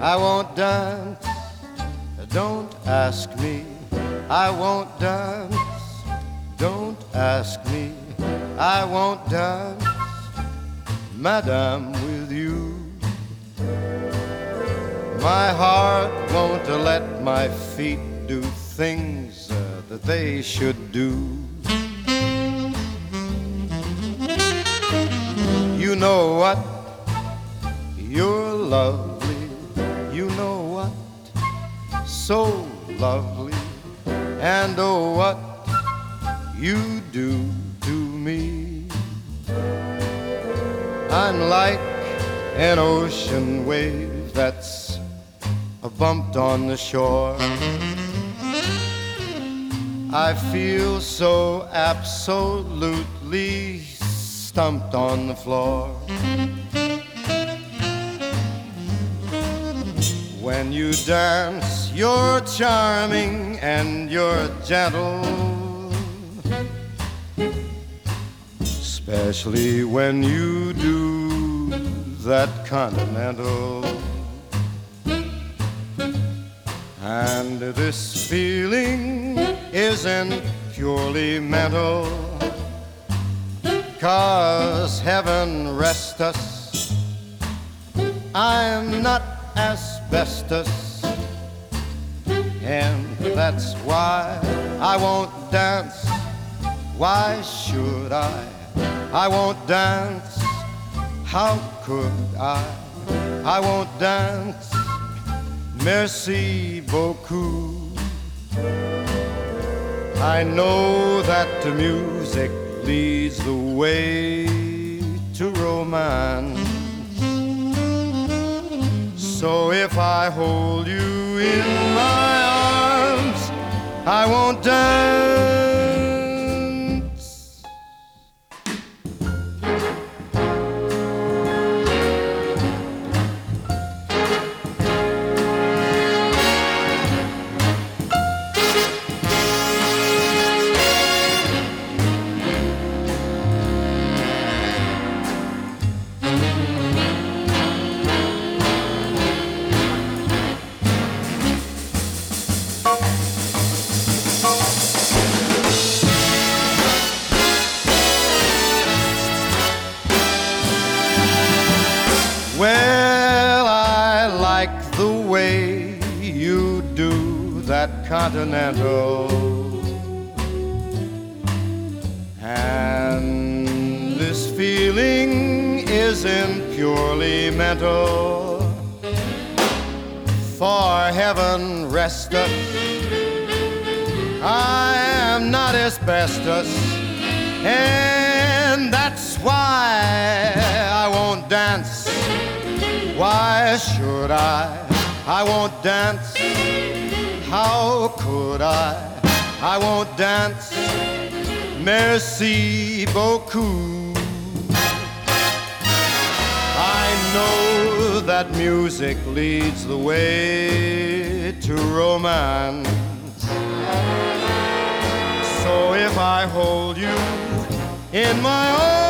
I won't dance, don't ask me. I won't dance, don't ask me. I won't dance, madame, with you. My heart won't let my feet do things that they should do. You know what? You're lovely. You know what? So lovely. And oh, what you do to me. I'm like an ocean wave that's bumped on the shore. I feel so absolutely stumped on the floor. When you dance, you're charming and you're gentle, especially when you do that continental. And this feeling isn't purely mental, 'cause heaven rest us, I'm not asbestos. And that's why I won't dance. Why should I? I won't dance. How could I? I won't dance. Merci beaucoup. I know that the music leads the way to romance. So if I hold you in my arms, I won't dance. Well, I like the way you do that continental, and this feeling isn't purely mental, for heaven rest us, I am not asbestos, and that's why I won't dance. Why should I? I won't dance. How could I? I won't dance. Merci beaucoup. I know that music leads the way to romance. So if I hold you in my arms,